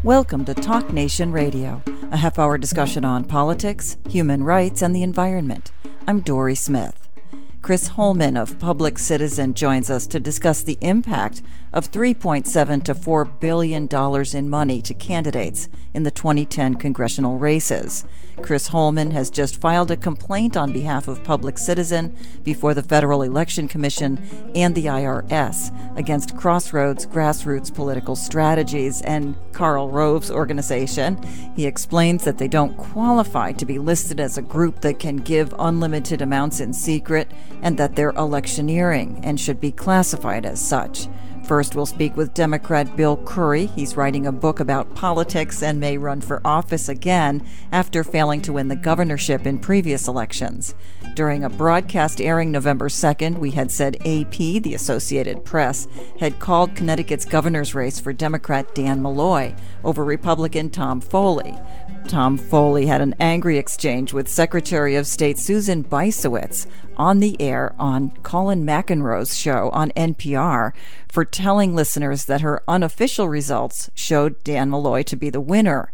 Welcome to Talk Nation Radio, a half-hour discussion on politics, human rights, and the environment. I'm Dory Smith. Chris Holman of Public Citizen joins us to discuss the impact of $3.7 to $4 billion in money to candidates in the 2010 congressional races. Chris Holman has just filed a complaint on behalf of Public Citizen before the Federal Election Commission and the IRS against Crossroads Grassroots Political Strategies and Karl Rove's organization. He explains that they don't qualify to be listed as a group that can give unlimited amounts in secret and that they're electioneering and should be classified as such. First, we'll speak with Democrat Bill Curry. He's writing a book about politics and may run for office again after failing to win the governorship in previous elections. During a broadcast airing November 2nd, we had said AP, the Associated Press, had called Connecticut's governor's race for Democrat Dan Malloy over Republican Tom Foley. Tom Foley had an angry exchange with Secretary of State Susan Bysiewicz on the air on Colin McEnroe's show on NPR for telling listeners that her unofficial results showed Dan Malloy to be the winner.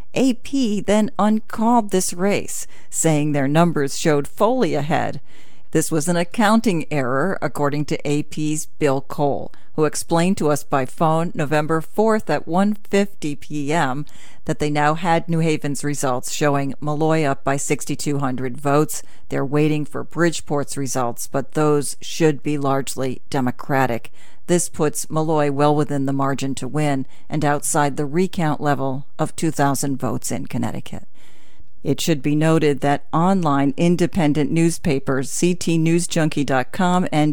AP then uncalled this race, saying their numbers showed Foley ahead. This was an accounting error, according to AP's Bill Cole, who explained to us by phone November 4th at 1:50 p.m. that they now had New Haven's results showing Malloy up by 6,200 votes. They're waiting for Bridgeport's results, but those should be largely Democratic. This puts Malloy well within the margin to win and outside the recount level of 2,000 votes in Connecticut. It should be noted that online independent newspapers CTNewsJunkie.com and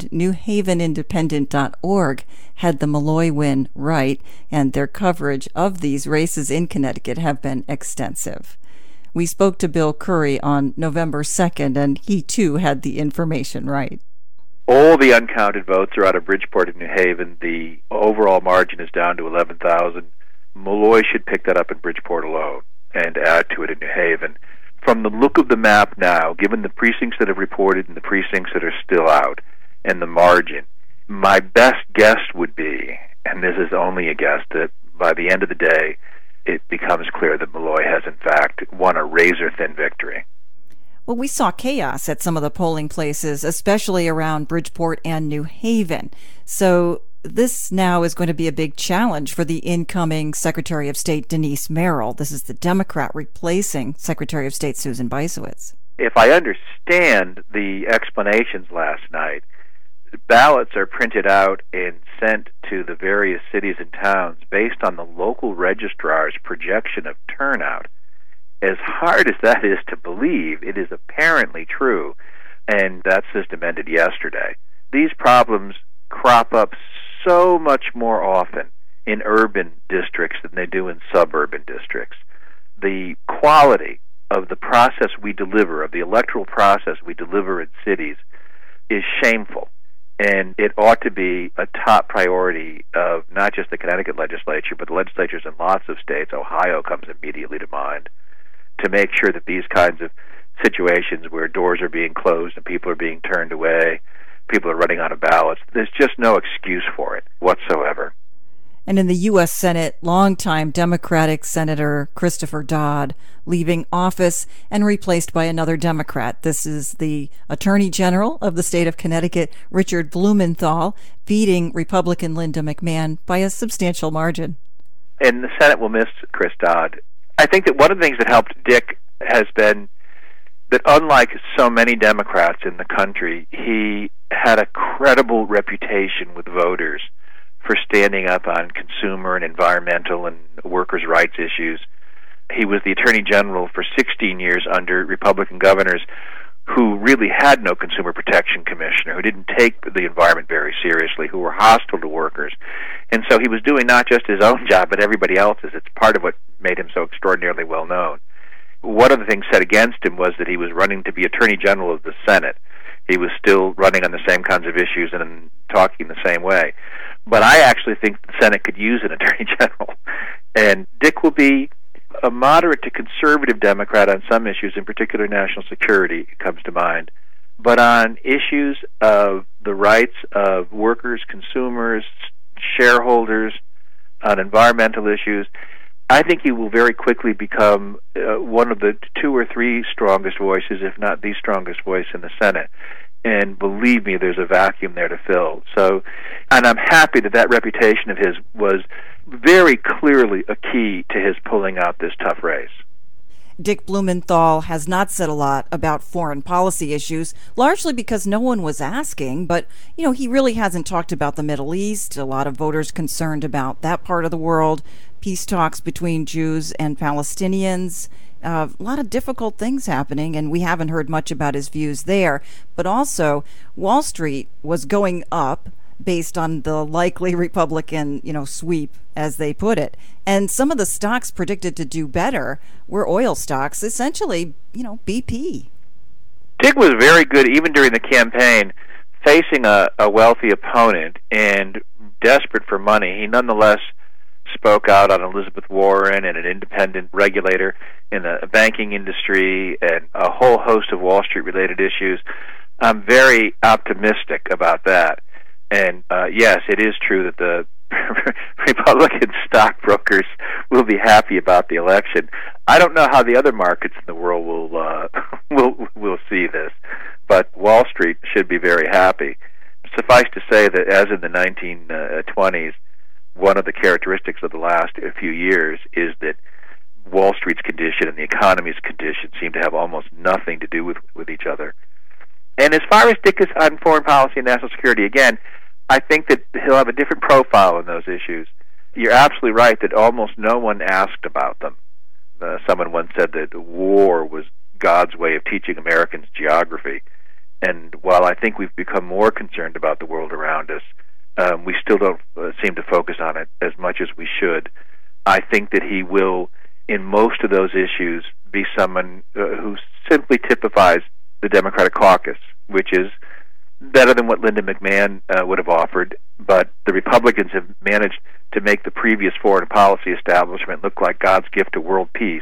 NewHavenIndependent.org had the Malloy win right, and their coverage of these races in Connecticut have been extensive. We spoke to Bill Curry on November 2nd, and he too had the information right. All the uncounted votes are out of Bridgeport and New Haven. The overall margin is down to 11,000. Malloy should pick that up in Bridgeport alone and add to it in New Haven. From the look of the map now, given the precincts that have reported and the precincts that are still out, and the margin, my best guess would be, and this is only a guess, that by the end of the day, it becomes clear that Malloy has in fact won a razor-thin victory. Well, we saw chaos at some of the polling places, especially around Bridgeport and New Haven. So this now is going to be a big challenge for the incoming Secretary of State Denise Merrill. This is the Democrat replacing Secretary of State Susan Bysiewicz. If I understand the explanations last night, ballots are printed out and sent to the various cities and towns based on the local registrar's projection of turnout. As hard as that is to believe, it is apparently true, and that system ended yesterday. These problems crop up so much more often in urban districts than they do in suburban districts. The quality of the process we deliver, of the electoral process we deliver in cities, is shameful, and it ought to be a top priority of not just the Connecticut legislature, but the legislatures in lots of states. Ohio comes immediately to mind, to make sure that these kinds of situations where doors are being closed and people are being turned away, people are running out of ballots, there's just no excuse for it whatsoever. And in the U.S. Senate, longtime Democratic Senator Christopher Dodd leaving office and replaced by another Democrat. This is the Attorney General of the state of Connecticut, Richard Blumenthal, beating Republican Linda McMahon by a substantial margin. And the Senate will miss Chris Dodd. I think that one of the things that helped Dick has been that unlike so many Democrats in the country, he had a credible reputation with voters for standing up on consumer and environmental and workers' rights issues. He was the Attorney General for 16 years under Republican governors who really had no consumer protection commissioner, who didn't take the environment very seriously, who were hostile to workers. And so he was doing not just his own job, but everybody else's. It's part of what made him so extraordinarily well known. One of the things said against him was that he was running to be Attorney General of the Senate. He was still running on the same kinds of issues and talking the same way. But I actually think the Senate could use an Attorney General. And Dick will be a moderate to conservative Democrat on some issues, in particular national security comes to mind. But on issues of the rights of workers, consumers, shareholders, on environmental issues, I think he will very quickly become one of the 2 or 3 strongest voices, if not the strongest voice in the Senate. And believe me, there's a vacuum there to fill. So, and I'm happy that reputation of his was very clearly a key to his pulling out this tough race. Dick Blumenthal has not said a lot about foreign policy issues, largely because no one was asking, but, he really hasn't talked about the Middle East. A lot of voters concerned about that part of the world, peace talks between Jews and Palestinians, a lot of difficult things happening, and we haven't heard much about his views there. But also, Wall Street was going up based on the likely Republican, sweep, as they put it. And some of the stocks predicted to do better were oil stocks, essentially, BP. Dick was very good, even during the campaign, facing a wealthy opponent and desperate for money. He nonetheless spoke out on Elizabeth Warren and an independent regulator in the banking industry and a whole host of Wall Street-related issues. I'm very optimistic about that. And yes, it is true that the Republican stockbrokers will be happy about the election. I don't know how the other markets in the world will see this, but Wall Street should be very happy. Suffice to say that as in the 1920s, one of the characteristics of the last few years is that Wall Street's condition and the economy's condition seem to have almost nothing to do with each other. And as far as Dick is on foreign policy and national security, again, I think that he'll have a different profile in those issues. You're absolutely right that almost no one asked about them. Someone once said that war was God's way of teaching Americans geography. And while I think we've become more concerned about the world around us, we still don't seem to focus on it as much as we should. I think that he will, in most of those issues, be someone who simply typifies the Democratic caucus, which is better than what Lyndon McMahon would have offered, but the Republicans have managed to make the previous foreign policy establishment look like God's gift to world peace.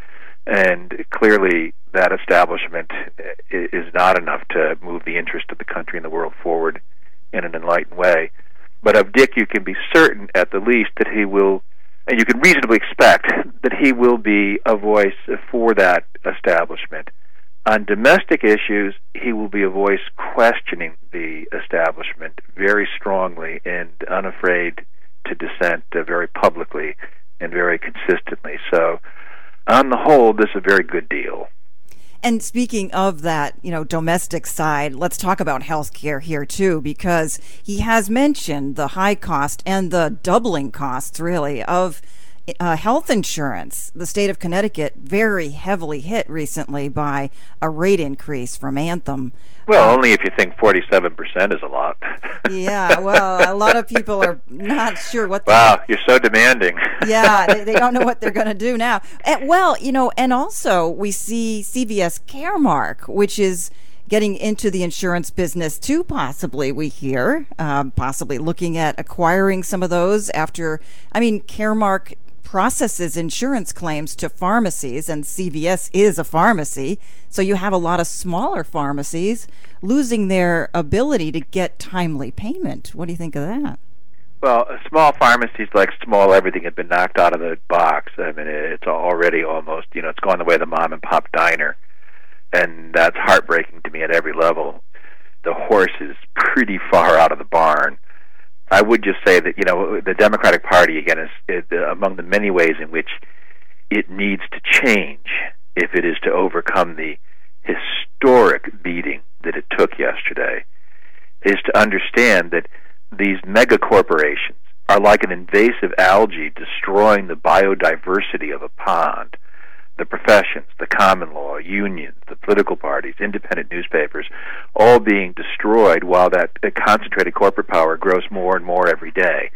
And clearly that establishment is not enough to move the interest of the country and the world forward in an enlightened way. But of Dick, you can be certain, at the least, that he will, and you can reasonably expect, that he will be a voice for that establishment. On domestic issues, he will be a voice questioning the establishment very strongly and unafraid to dissent very publicly and very consistently. So, on the whole, this is a very good deal. And speaking of that, domestic side, let's talk about healthcare here too, because he has mentioned the high cost and the doubling costs, really, of health insurance. The state of Connecticut very heavily hit recently by a rate increase from Anthem. Well, only if you think 47% is a lot. Yeah, well, a lot of people are not sure what. Wow, you're so demanding. Yeah, they don't know what they're going to do now. And also we see CVS Caremark, which is getting into the insurance business too, possibly, we hear, possibly looking at acquiring some of those after, Caremark processes insurance claims to pharmacies, and CVS is a pharmacy, so you have a lot of smaller pharmacies losing their ability to get timely payment. What do you think of that? Well, small pharmacies like small everything have been knocked out of the box. It's already almost, it's gone the way of the mom and pop diner, and that's heartbreaking to me at every level. The horse is pretty far out of the barn. I would just say that, the Democratic Party, again, is among the many ways in which it needs to change if it is to overcome the historic beating that it took yesterday, is to understand that these mega corporations are like an invasive algae destroying the biodiversity of a pond. The professions, the common law, unions, the political parties, independent newspapers, all being destroyed while that concentrated corporate power grows more and more every day.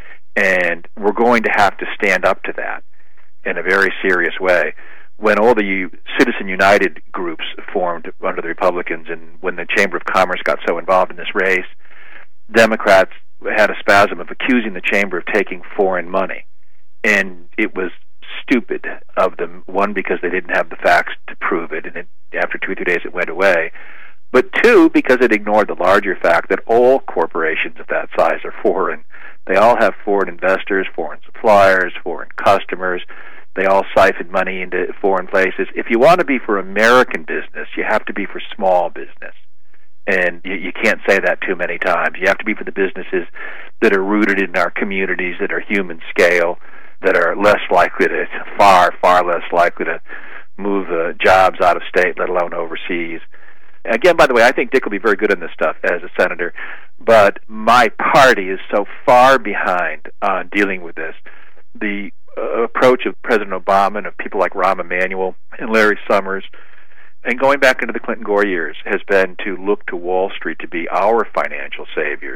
And we're going to have to stand up to that in a very serious way. When all the Citizen United groups formed under the Republicans and when the Chamber of Commerce got so involved in this race, Democrats had a spasm of accusing the Chamber of taking foreign money. And it was stupid of them, one, because they didn't have the facts to prove it, and after 2 or 3 days it went away, but two, because it ignored the larger fact that all corporations of that size are foreign, They all have foreign investors, foreign suppliers, foreign customers. They all siphon money into foreign places. If you want to be for American business, you have to be for small business. And you can't say that too many times. You have to be for the businesses that are rooted in our communities, that are human scale, that are less likely to, far less likely to move jobs out of state, let alone overseas. Again, by the way, I think Dick will be very good on this stuff as a senator, but my party is so far behind on dealing with this. The approach of President Obama and of people like Rahm Emanuel and Larry Summers, and going back into the Clinton-Gore years, has been to look to Wall Street to be our financial saviors.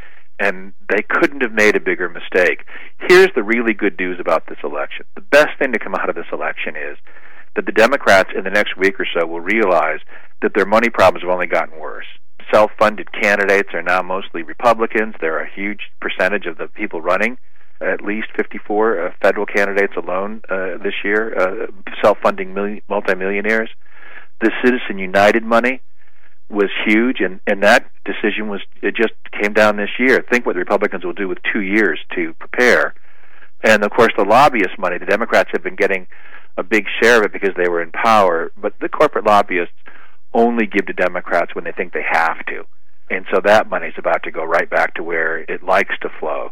And they couldn't have made a bigger mistake. Here's the really good news about this election. The best thing to come out of this election is that the Democrats in the next week or so will realize that their money problems have only gotten worse. Self-funded candidates are now mostly Republicans. They're a huge percentage of the people running, at least 54 federal candidates alone this year, self-funding multimillionaires. The Citizen United money was huge, and that decision it just came down this year. Think what the Republicans will do with 2 years to prepare. And, of course, the lobbyist money, the Democrats have been getting a big share of it because they were in power, but the corporate lobbyists only give to Democrats when they think they have to. And so that money's about to go right back to where it likes to flow.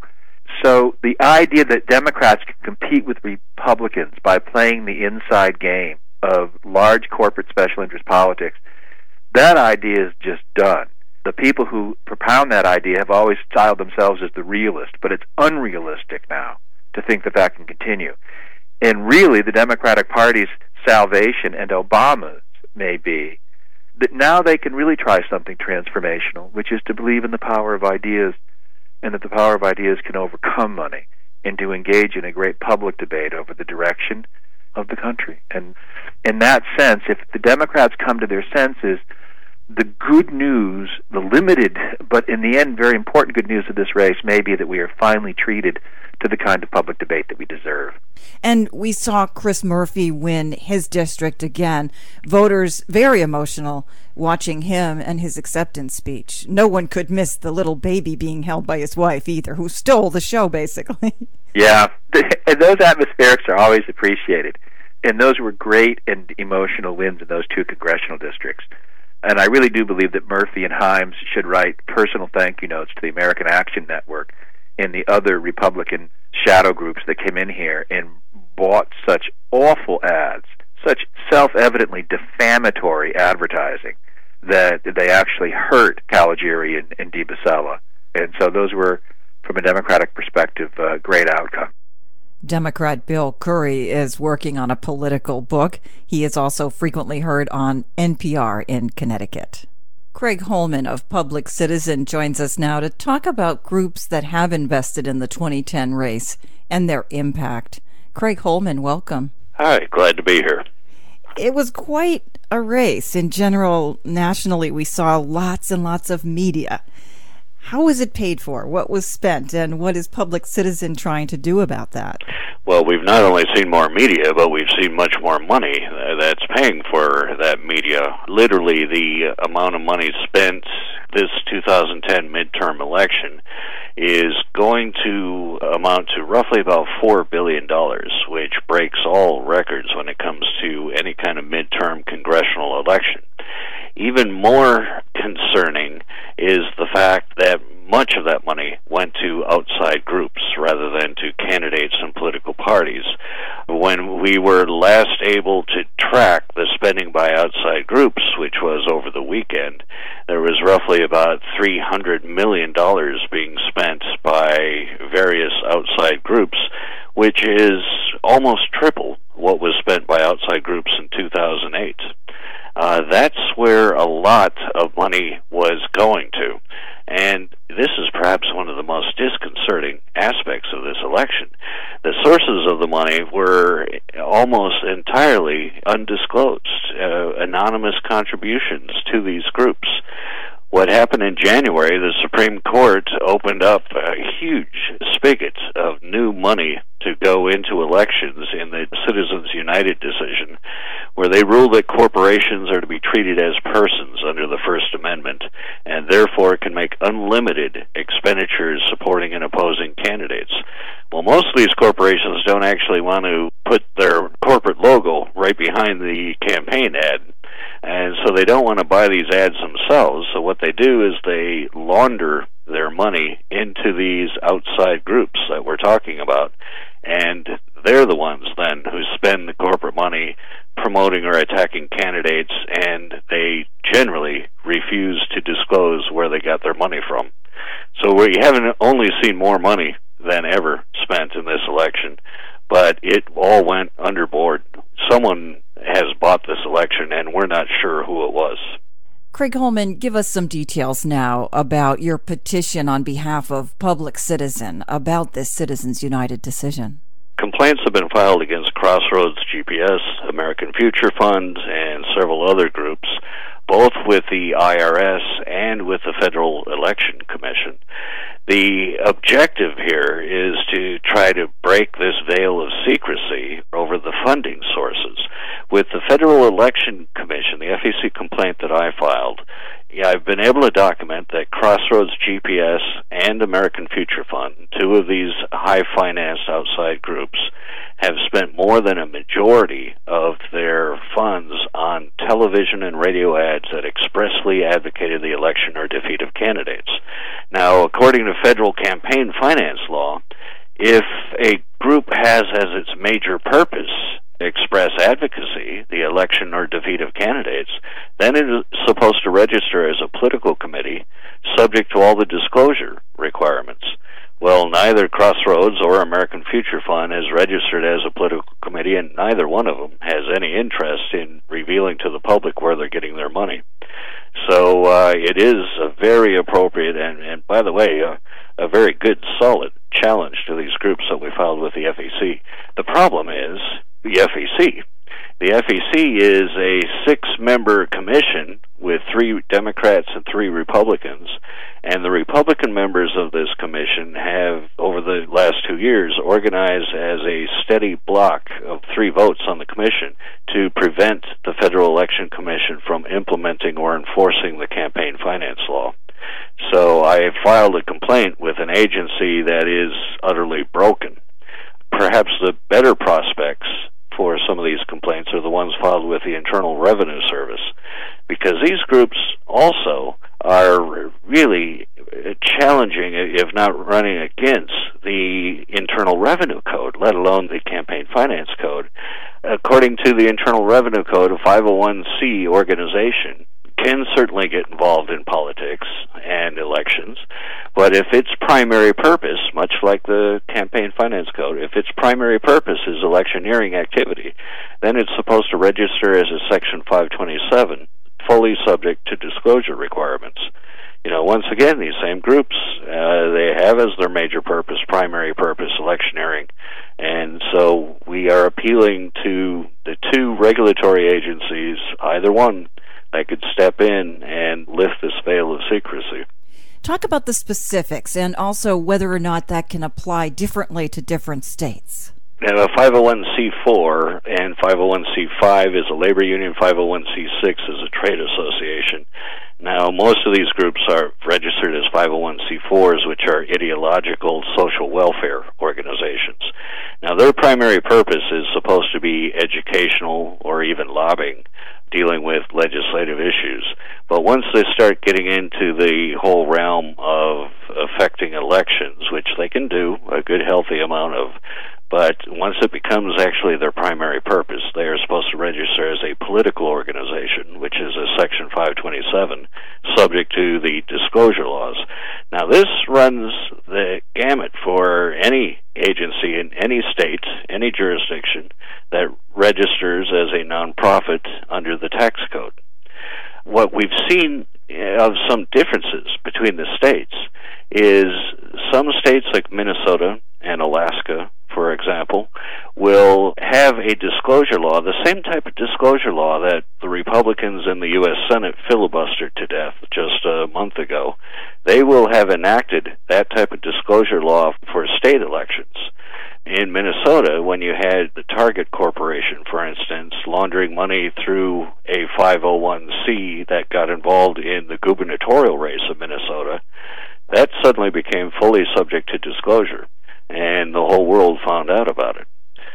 So the idea that Democrats can compete with Republicans by playing the inside game of large corporate special interest politics, that idea is just done. The people who propound that idea have always styled themselves as the realist, but it's unrealistic now to think that that can continue. And really, the Democratic Party's salvation, and Obama's may be, that now they can really try something transformational, which is to believe in the power of ideas, and that the power of ideas can overcome money, and to engage in a great public debate over the direction of the country. And in that sense, if the Democrats come to their senses, the good news, the limited, but in the end very important good news of this race may be that we are finally treated to the kind of public debate that we deserve. And we saw Chris Murphy win his district again. Voters very emotional watching him and his acceptance speech. No one could miss the little baby being held by his wife either, who stole the show basically. Yeah, and those atmospherics are always appreciated. And those were great and emotional wins in those two congressional districts. And I really do believe that Murphy and Himes should write personal thank you notes to the American Action Network and the other Republican shadow groups that came in here and bought such awful ads, such self-evidently defamatory advertising, that they actually hurt Caligiuri and DiBasella. And so those were, from a Democratic perspective, a great outcome. Democrat Bill Curry is working on a political book. He is also frequently heard on NPR in Connecticut. Craig Holman of Public Citizen joins us now to talk about groups that have invested in the 2010 race and their impact. Craig Holman, welcome. Hi, glad to be here. It was quite a race. In general, nationally, we saw lots and lots of media. How was it paid for? What was spent? And what is Public Citizen trying to do about that? Well, we've not only seen more media, but we've seen much more money that's paying for that media. Literally, the amount of money spent this 2010 midterm election is going to amount to roughly about $4 billion, which breaks all records when it comes to any kind of midterm congressional election. Even more concerning is the fact that much of that money went to outside groups rather than to candidates and political parties. When we were last able to track the spending by outside groups, which was over the weekend, there was roughly about $300 million being spent by various outside groups, which is almost triple what was spent by outside groups in 2008. That's where a lot of money was going to. And this is perhaps one of the most disconcerting aspects of this election. The sources of the money were almost entirely undisclosed, anonymous contributions to these groups. What happened in January, the Supreme Court opened up a huge spigot of new money to go into elections in the Citizens United decision, where they ruled that corporations are to be treated as persons under the First Amendment, and therefore can make unlimited expenditures supporting and opposing candidates. Well, most of these corporations don't actually want to put their corporate logo right behind the campaign ad, and so they don't want to buy these ads themselves. So what they do is they launder their money into these outside groups that we're talking about, and they're the ones then who spend the corporate money promoting or attacking candidates, and they generally refuse to disclose where they got their money from. So we haven't only seen more money than ever spent in this election, but it all went underboard. Someone has bought this election, and we're not sure who it was. Craig Holman, give us some details now about your petition on behalf of Public Citizen about this Citizens United decision. Complaints have been filed against Crossroads GPS, American Future Fund, and several other groups, both with the IRS and with the Federal Election Commission. The objective here is to try to break this veil of secrecy over the funding sources. With the Federal Election Commission, the FEC complaint that I filed, I've been able to document that Crossroads GPS and American Future Fund, two of these high-financed outside groups, have spent more than a majority of their funds on television and radio ads that expressly advocated the election or defeat of candidates. Now, according to federal campaign finance law, if a group has as its major purpose express advocacy, the election or defeat of candidates, then it is supposed to register as a political committee subject to all the disclosure requirements. Well, neither Crossroads or American Future Fund is registered as a political committee, and neither one of them has any interest in revealing to the public where they're getting their money. So it is a very appropriate and by the way, a very good, solid challenge to these groups that we filed with the FEC. The problem is the FEC. The FEC is a 6-member commission with 3 Democrats and 3 Republicans, and the Republican members of this commission have, over the last 2 years, organized as a steady block of 3 votes on the commission to prevent the Federal Election Commission from implementing or enforcing the campaign finance law. So I filed a complaint with an agency that is utterly broken. Perhaps the better prospects for some of these complaints are the ones filed with the Internal Revenue Service, because these groups also are really challenging, if not running against, the Internal Revenue Code, let alone the Campaign Finance Code. According to the Internal Revenue Code, a 501c organization can certainly get involved in politics and elections, but if its primary purpose, much like the Campaign Finance Code, if its primary purpose is electioneering activity, then it's supposed to register as a Section 527, fully subject to disclosure requirements. You know, once again, these same groups, they have as their major purpose, primary purpose, electioneering, and so we are appealing to the 2 regulatory agencies, either one, that could step in and lift this veil of secrecy. Talk about the specifics and also whether or not that can apply differently to different states. Now, a 501c4 and 501c5 is a labor union, 501c6 is a trade association. Now, most of these groups are registered as 501c4s, which are ideological social welfare organizations. Now, their primary purpose is supposed to be educational or even lobbying, dealing with legislative issues. But once they start getting into the whole realm of affecting elections, which they can do a good, healthy amount of, but once it becomes actually their primary purpose, they are supposed to register as a political organization, which is a Section 527, subject to the disclosure laws. Now, this runs the gamut for any agency in any state, any jurisdiction, that registers as a nonprofit under the tax code. What we've seen of some differences between the states is some states like Minnesota and Alaska, for example, will have a disclosure law, the same type of disclosure law that the Republicans in the U.S. Senate filibustered to death just a month ago. They will have enacted that type of disclosure law for state elections. in Minnesota, when you had the Target Corporation, for instance, laundering money through a 501c that got involved in the gubernatorial race of Minnesota, that suddenly became fully subject to disclosure, and the whole world found out about it.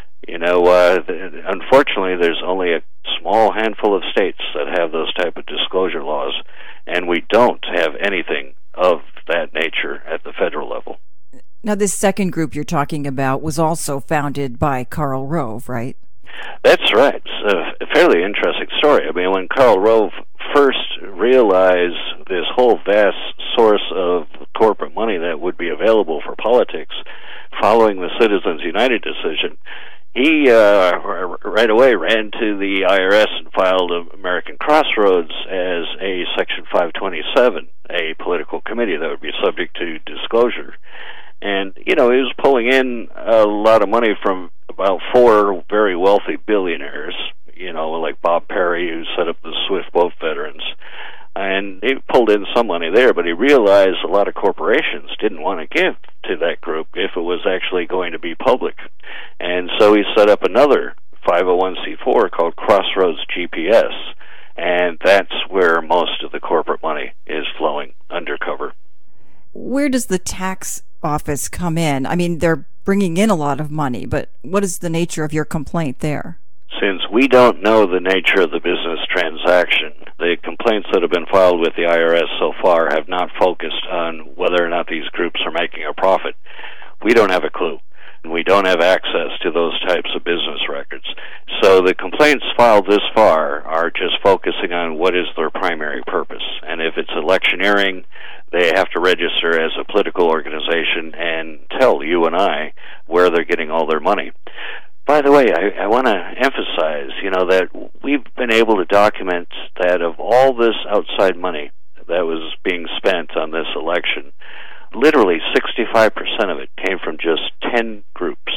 Unfortunately, there's only a small handful of states that have those type of disclosure laws, and we don't have anything of that nature at the federal level. Now, this second group you're talking about was also founded by Karl Rove, right? That's right. It's a fairly interesting story. I mean, when Karl Rove first realized this whole vast source of corporate money that would be available for politics following the Citizens United decision, he right away ran to the IRS and filed American Crossroads as a Section 527, a political committee that would be subject to disclosure. And, he was pulling in a lot of money from about 4 very wealthy billionaires, like Bob Perry, who set up the Swift Boat Veterans. And he pulled in some money there, but he realized a lot of corporations didn't want to give to that group if it was actually going to be public. And so he set up another 501c4 called Crossroads GPS, and that's where most of the corporate money is flowing undercover. Where does the tax office come in? I mean, they're bringing in a lot of money, but what is the nature of your complaint there? Since we don't know the nature of the business transaction, the complaints that have been filed with the IRS so far have not focused on whether or not these groups are making a profit. We don't have a clue, and we don't have access to those types of business records. So the complaints filed this far are just focusing on what is their primary purpose. And if it's electioneering, they have to register as a political organization and tell you and I where they're getting all their money. By the way, I want to emphasize, that we've been able to document that of all this outside money that was being spent on this election, literally 65% of it came from just 10 groups.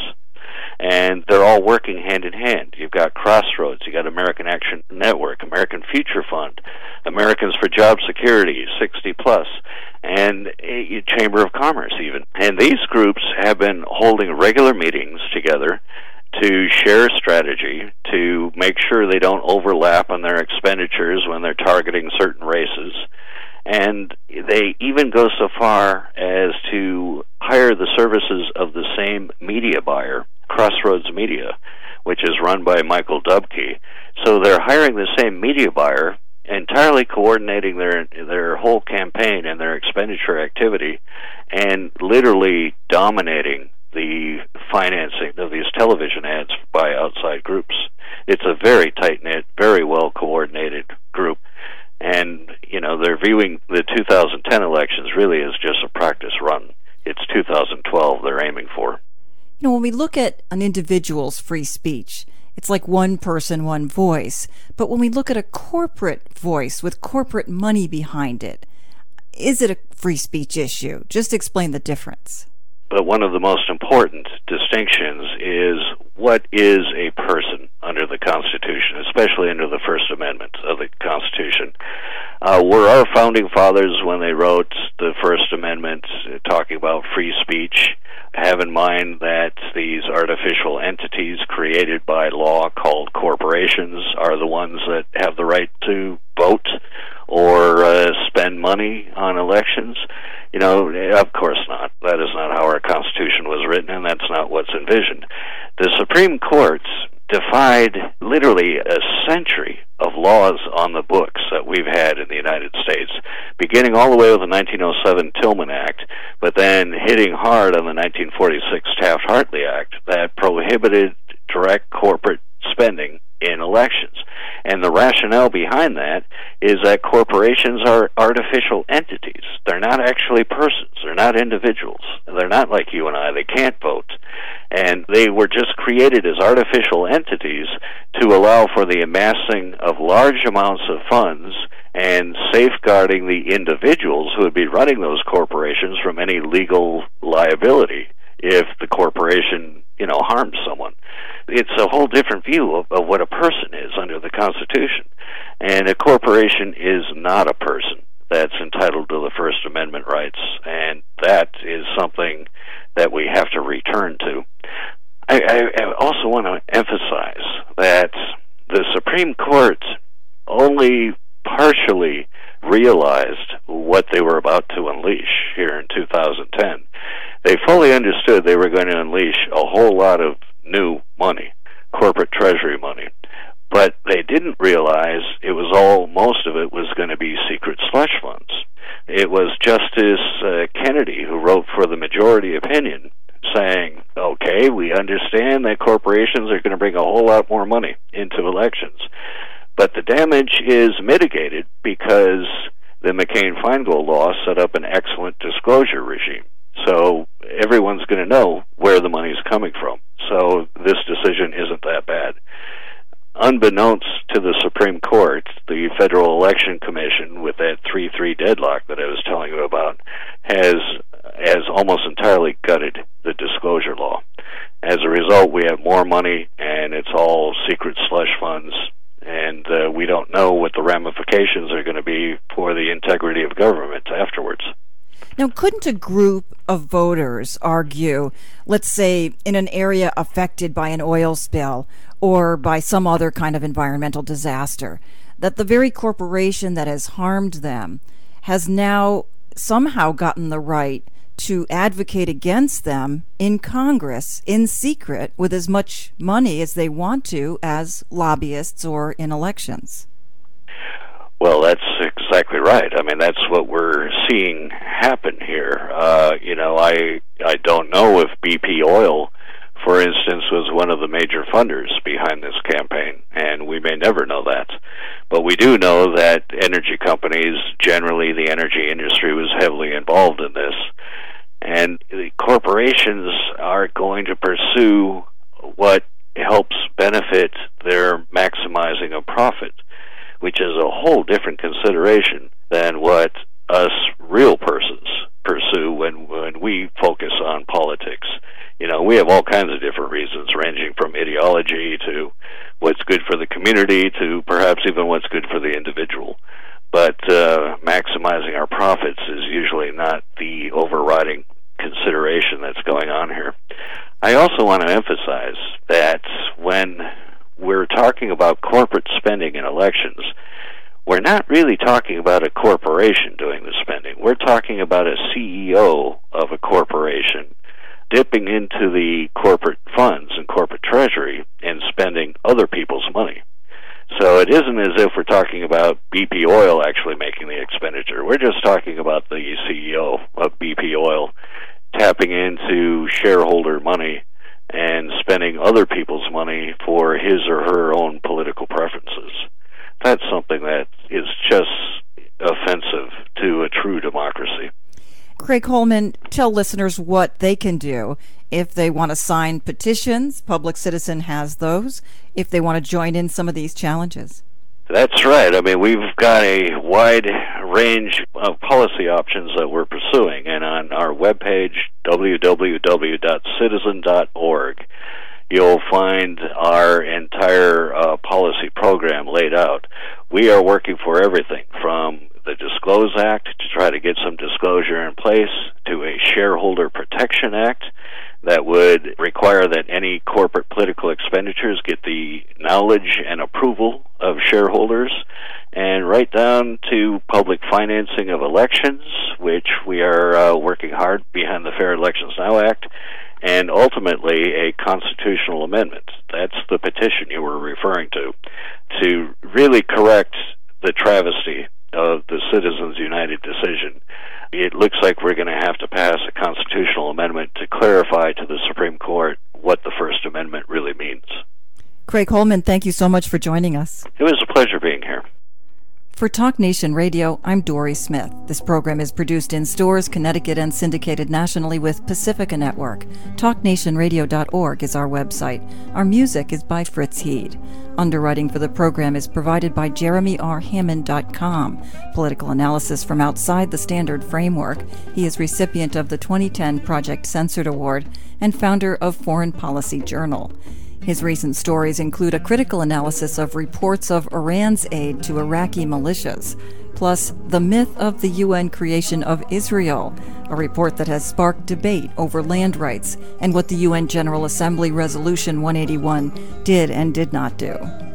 And they're all working hand in hand. You've got Crossroads, you've got American Action Network, American Future Fund, Americans for Job Security, 60 Plus, and a Chamber of Commerce even. And these groups have been holding regular meetings together to share strategy, to make sure they don't overlap on their expenditures when they're targeting certain races. And they even go so far as to hire the services of the same media buyer, Crossroads Media, which is run by Michael Dubke. So they're hiring the same media buyer, entirely coordinating their whole campaign and their expenditure activity, and literally dominating the financing of these television ads by outside groups. It's a very tight-knit, very well-coordinated group. And, they're viewing the 2010 elections really as just a practice run. It's 2012 they're aiming for. When we look at an individual's free speech, it's like one person, one voice. But when we look at a corporate voice with corporate money behind it, is it a free speech issue? Just explain the difference. But one of the most important distinctions is what is a person under the Constitution, especially under the First Amendment of the Constitution. Were our founding fathers, when they wrote the First Amendment, talking about free speech, have in mind that these artificial entities created by law called corporations are the ones that have the right to vote or spend money on elections? Of course not. That is not how our Constitution was written, and that's not what's envisioned. The Supreme Court defied literally a century of laws on the books that we've had in the United States, beginning all the way with the 1907 Tillman Act, but then hitting hard on the 1946 Taft-Hartley Act that prohibited direct corporate spending in elections. And the rationale behind that is that corporations are artificial entities. They're not actually persons. They're not individuals. They're not like you and I. They can't vote. And they were just created as artificial entities to allow for the amassing of large amounts of funds and safeguarding the individuals who would be running those corporations from any legal liability if the corporation, harms someone. It's a whole different view of what a person is under the Constitution. And a corporation is not a person that's entitled to the First Amendment rights, and that is something that we have to return to. I also want to emphasize that the Supreme Court only partially realized what they were about to unleash here in 2010. They fully understood they were going to unleash a whole lot of new money, corporate treasury money, but they didn't realize most of it was going to be secret slush funds. It was Justice Kennedy who wrote for the majority opinion saying, okay, we understand that corporations are going to bring a whole lot more money into elections, but the damage is mitigated because the McCain-Feingold law set up an excellent disclosure regime. So everyone's going to know where the money's coming from. So this decision isn't that bad. Unbeknownst to the Supreme Court, the Federal Election Commission, with that 3-3 deadlock that I was telling you about, has almost entirely gutted the disclosure law. As a result, we have more money, and it's all secret slush funds, and we don't know what the ramifications are going to be for the integrity of government afterwards. Now, couldn't a group of voters argue, let's say, in an area affected by an oil spill or by some other kind of environmental disaster, that the very corporation that has harmed them has now somehow gotten the right to advocate against them in Congress in secret with as much money as they want to as lobbyists or in elections? Well, that's exactly right. I mean, that's what we're seeing happen here. I don't know if BP Oil, for instance, was one of the major funders behind this campaign, and we may never know that. But we do know that energy companies, generally the energy industry, was heavily involved in this. And the corporations are going to pursue what helps benefit their maximizing of profit, which is a whole different consideration than what us real persons pursue when we focus on politics. We have all kinds of different reasons, ranging from ideology to what's good for the community to perhaps even what's good for the individual. But maximizing our profits is usually not the overriding consideration that's going on here. I also want to emphasize that when we're talking about corporate spending in elections, we're not really talking about a corporation doing the spending. We're talking about a CEO of a corporation dipping into the corporate funds and corporate treasury and spending other people's money. So it isn't as if we're talking about BP Oil actually making the expenditure. We're just talking about the CEO of BP Oil tapping into shareholder money and spending other people's money for his or her own political preferences. That's something that is just offensive to a true democracy. Craig Holman, tell listeners what they can do if they want to sign petitions. Public Citizen has those. If they want to join in some of these challenges. That's right. I mean, we've got a wide range of policy options that we're pursuing, and on our webpage, www.citizen.org, you'll find our entire policy program laid out. We are working for everything from the Disclose Act to try to get some disclosure in place to a Shareholder Protection Act that would require that any corporate political expenditures get the knowledge and approval of shareholders, and right down to public financing of elections, which we are working hard behind the Fair Elections Now Act, and ultimately a constitutional amendment. That's the petition you were referring to really correct the travesty of the Citizens United decision. It looks like we're going to have to pass a constitutional amendment to clarify to the Supreme Court what the First Amendment really means. Craig Holman, thank you so much for joining us. It was a pleasure being here. For Talk Nation Radio, I'm Dory Smith. This program is produced in Storrs, Connecticut, and syndicated nationally with Pacifica Network. TalkNationRadio.org is our website. Our music is by Fritz Heed. Underwriting for the program is provided by JeremyRHammond.com. Political analysis from outside the standard framework. He is recipient of the 2010 Project Censored Award and founder of Foreign Policy Journal. His recent stories include a critical analysis of reports of Iran's aid to Iraqi militias, plus the myth of the UN creation of Israel, a report that has sparked debate over land rights and what the UN General Assembly Resolution 181 did and did not do.